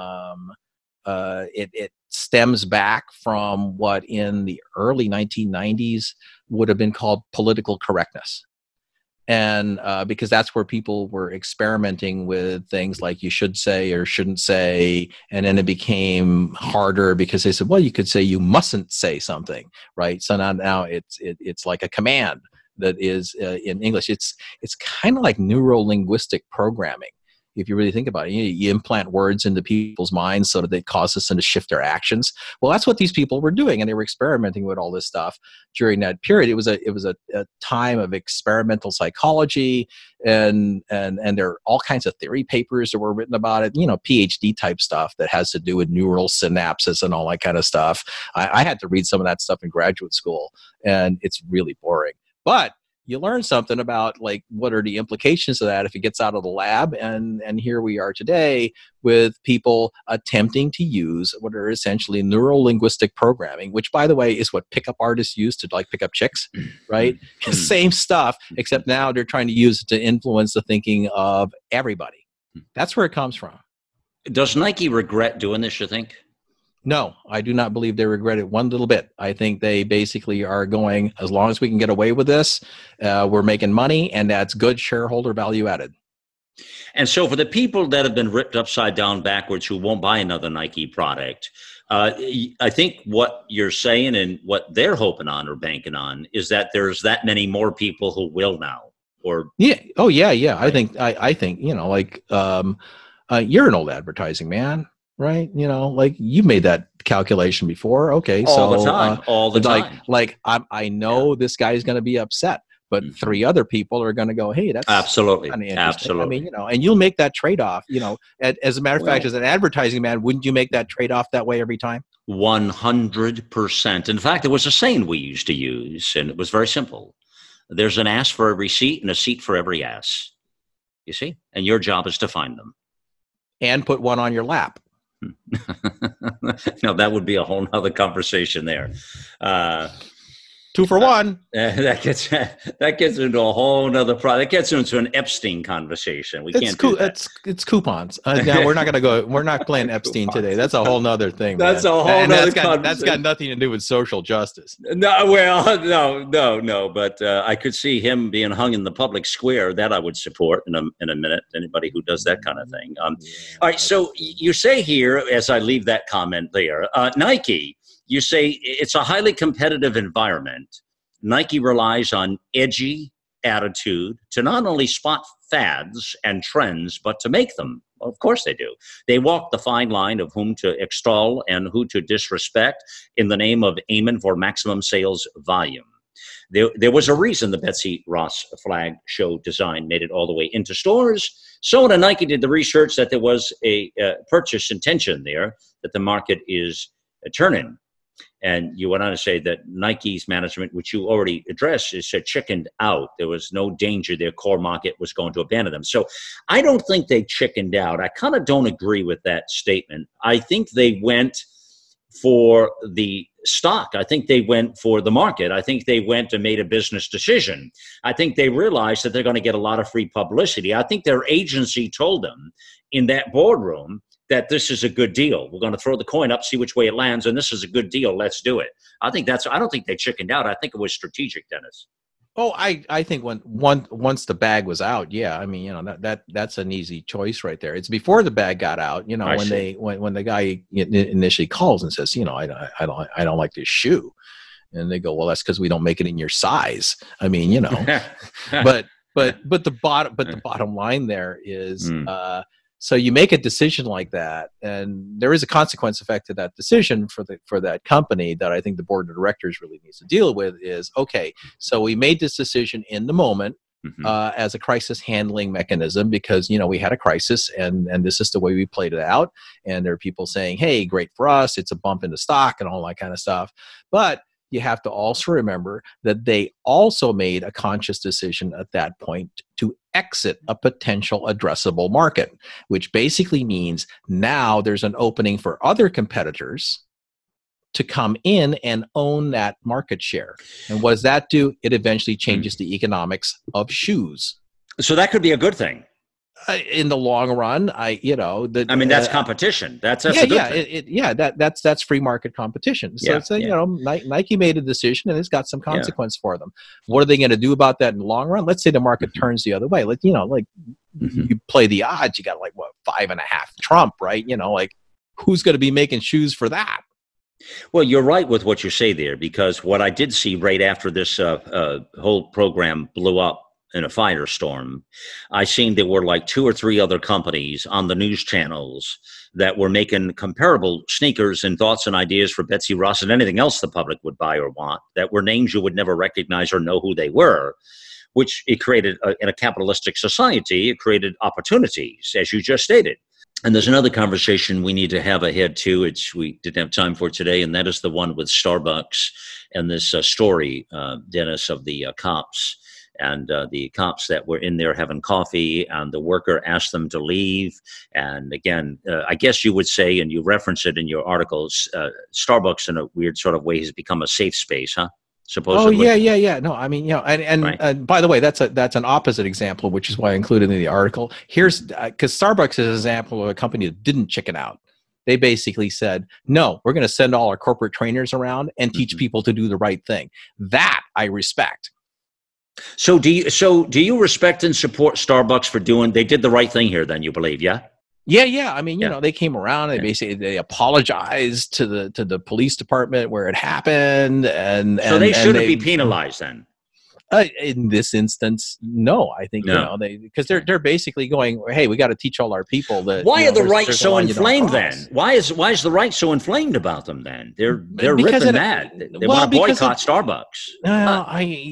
D: it stems back from what in the early 1990s would have been called political correctness. And because that's where people were experimenting with things like you should say or shouldn't say. And then it became harder because they said, well, you could say you mustn't say something, right? So now it's like a command that is in English. It's kind of like neuro-linguistic programming. if you really think about it. You implant words into people's minds so that they cause them to shift their actions. Well, that's what these people were doing, and they were experimenting with all this stuff during that period. It was a time of experimental psychology, and there are all kinds of theory papers that were written about it. PhD type stuff that has to do with neural synapses and all that kind of stuff. I had to read some of that stuff in graduate school, and it's really boring. But you learn something about like what are the implications of that if it gets out of the lab, and here we are today with people attempting to use what are essentially neuro-linguistic programming, which by the way is what pickup artists use to like pick up chicks, right? Same stuff, except now they're trying to use it to influence the thinking of everybody. That's where it comes from.
E: Does Nike regret doing this, you think?
D: No, I do not believe they regret it one little bit. I think they basically are going, as long as we can get away with this, we're making money, and that's good shareholder value added.
E: And so for the people that have been ripped upside down backwards who won't buy another Nike product, I think what you're saying and what they're hoping on or banking on is that there's that many more people who will now. Or
D: yeah, oh yeah. Right? I think you're an old advertising man. Right, like you made that calculation before. Okay,
E: all the time, all the time.
D: Like I know this guy's going to be upset, but three other people are going to go, "Hey, that's
E: absolutely,
D: absolutely." I mean, and you'll make that trade off. As a matter of fact, as an advertising man, wouldn't you make that trade off that way every time?
E: 100%. In fact, there was a saying we used to use, and it was very simple: "There's an ass for every seat, and a seat for every ass." You see, and your job is to find them
D: and put one on your lap.
E: No, that would be a whole nother conversation there.
D: 2 for 1.
E: That gets into a whole nother that gets into an Epstein conversation. Can't do that.
D: It's coupons. Now we're not going to go. We're not playing Epstein today. That's a whole nother thing.
E: That's
D: man.
E: A whole nother conversation.
D: That's got nothing to do with social justice.
E: No, well, no. But I could see him being hung in the public square. That I would support in a minute. Anybody who does that kind of thing. All right. So you say here, as I leave that comment there, Nike. You say it's a highly competitive environment. Nike relies on edgy attitude to not only spot fads and trends, but to make them. Well, of course they do. They walk the fine line of whom to extol and who to disrespect in the name of aiming for maximum sales volume. There was a reason the Betsy Ross flag show design made it all the way into stores. So when Nike did the research that there was a purchase intention there, that the market is turning. And you went on to say that Nike's management, which you already addressed, is chickened out. There was no danger their core market was going to abandon them. So I don't think they chickened out. I kind of don't agree with that statement. I think they went for the stock. I think they went for the market. I think they went and made a business decision. I think they realized that they're going to get a lot of free publicity. I think their agency told them in that boardroom that this is a good deal. We're going to throw the coin up, see which way it lands, and this is a good deal. Let's do it. I don't think they chickened out. I think it was strategic, Dennis.
D: Oh, I think once the bag was out, yeah. I mean, that's an easy choice right there. It's before the bag got out, when the guy initially calls and says, I don't like this shoe, and they go, well, that's because we don't make it in your size. I mean, but the bottom line there is. So you make a decision like that, and there is a consequence effect to that decision for that company that I think the board of directors really needs to deal with is, okay, so we made this decision in the moment as a crisis handling mechanism because, we had a crisis and this is the way we played it out. And there are people saying, hey, great for us. It's a bump in the stock and all that kind of stuff. But you have to also remember that they also made a conscious decision at that point to exit a potential addressable market, which basically means now there's an opening for other competitors to come in and own that market share. And what does that do? It eventually changes the economics of shoes.
E: So that could be a good thing.
D: In the long run,
E: that's competition. That's a good thing. That's free market competition. So Nike made a decision and it's got some consequence for them. What are they going to do about that in the long run? Let's say the market turns the other way. You play the odds. You got 5.5 Trump, right? Who's going to be making shoes for that? Well, you're right with what you say there, because what I did see right after this whole program blew up in a firestorm. I seen there were like 2 or 3 other companies on the news channels that were making comparable sneakers and thoughts and ideas for Betsy Ross and anything else the public would buy or want, that were names you would never recognize or know who they were, which it created in a capitalistic society. It created opportunities, as you just stated. And there's another conversation we need to have ahead too, which we didn't have time for today, and that is the one with Starbucks and this story, Dennis, of the cops. And the cops that were in there having coffee, and the worker asked them to leave. And again, I guess you would say, and you reference it in your articles, Starbucks in a weird sort of way has become a safe space, huh? Supposedly.
D: Oh yeah. No, I mean, and
E: Right.
D: By the way, that's an opposite example, which is why I included in the article. Here's because Starbucks is an example of a company that didn't chicken out. They basically said, no, we're going to send all our corporate trainers around and teach people to do the right thing. That I respect.
E: So do you respect and support Starbucks for they did the right thing here then, you believe, yeah?
D: Yeah. I mean, you
E: Yeah.
D: know, they came around and they apologized to the police department where it happened, and
E: So they shouldn't
D: they-
E: be penalized then.
D: In this instance, no. I think
E: No.
D: you know because they're basically going, hey, we got to teach all our people that.
E: Why
D: you know,
E: are the
D: there's-
E: right
D: there's a
E: so
D: line you don't
E: inflamed
D: cross.
E: then? Why is the right so inflamed about them then? They're
D: Because
E: ripping
D: it-
E: mad. They
D: well,
E: want to
D: because
E: boycott Starbucks.
D: No,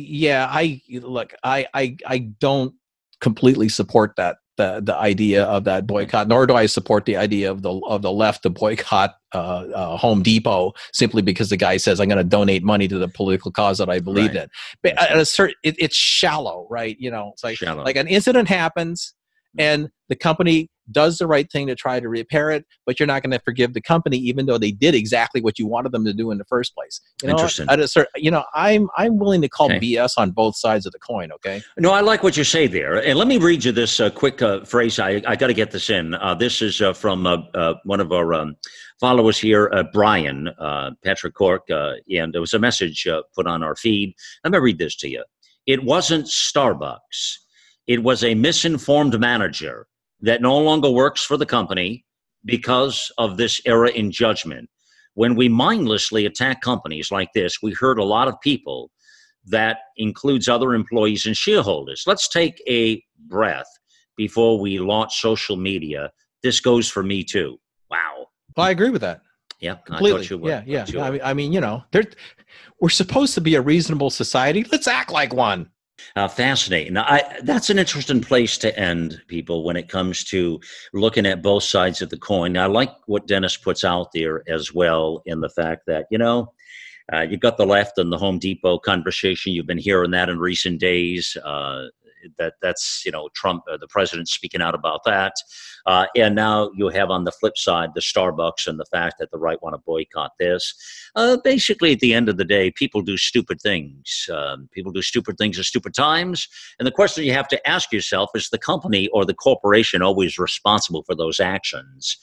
D: I don't completely support the idea of that boycott, nor do I support the idea of the left to boycott Home Depot simply because the guy says I'm going to donate money to the political cause that I believe
E: Right.
D: in. But at a certain, it's shallow, right? You know, it's
E: Shallow.
D: like an incident happens, and the company does the right thing to try to repair it, but you're not going to forgive the company even though they did exactly what you wanted them to do in the first place. You know,
E: Interesting.
D: at a certain, you know, I'm willing to call
E: Okay.
D: BS on both sides of the coin. Okay.
E: No, I like what you say there. And let me read you this quick phrase. I got to get this in. This is from one of our followers here, Brian, Patrick Cork. And there was a message put on our feed. Let me read this to you. It wasn't Starbucks. It was a misinformed manager that no longer works for the company because of this error in judgment. When we mindlessly attack companies like this, we hurt a lot of people. That includes other employees and shareholders. Let's take a breath before we launch social media. This goes for me too. Wow.
D: Well, I agree with that.
E: Yeah,
D: Completely.
E: I thought you would.
D: Yeah.
E: Thought you would.
D: I mean, you know, we're supposed to be a reasonable society. Let's act like one.
E: Fascinating. Now, that's an interesting place to end, people, when it comes to looking at both sides of the coin. I like what Dennis puts out there as well, in the fact that, you know, you've got the left and the Home Depot conversation. You've been hearing that in recent days. That's you know, Trump, the president, speaking out about that. And now you have on the flip side the Starbucks and the fact that the right want to boycott this. Basically, at the end of the day, people do stupid things. People do stupid things at stupid times. And the question you have to ask yourself is, the company or the corporation always responsible for those actions?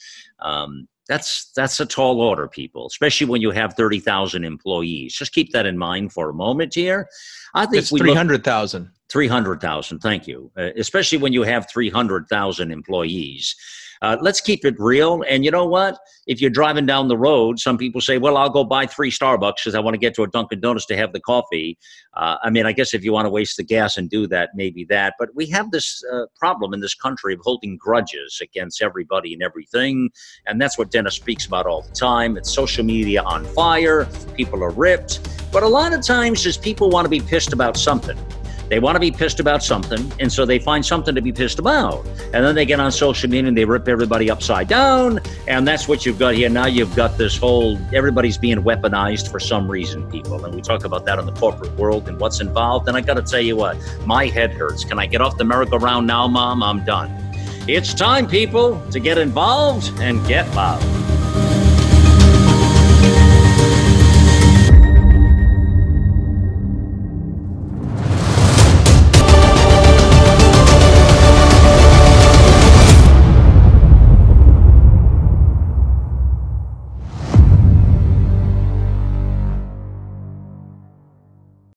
E: That's a tall order, people, especially when you have 30,000 employees. Just keep that in mind for a moment here. I think
D: It's 300,000.
E: 300,000, thank you. Especially when you have 300,000 employees. Let's keep it real. And you know what? If you're driving down the road, some people say, well, I'll go buy 3 Starbucks because I want to get to a Dunkin' Donuts to have the coffee. I mean, I guess if you want to waste the gas and do that, maybe that. But we have this problem in this country of holding grudges against everybody and everything. And that's what Dennis speaks about all the time. It's social media on fire. People are ripped. But a lot of times, just people want to be pissed about something. They want to be pissed about something, and so they find something to be pissed about. And then they get on social media and they rip everybody upside down, and that's what you've got here. Now you've got this whole, everybody's being weaponized for some reason, people. And we talk about that in the corporate world and what's involved. And I got to tell you what, my head hurts. Can I get off the merry-go-round now, Mom? I'm done. It's time, people, to get involved and get loud.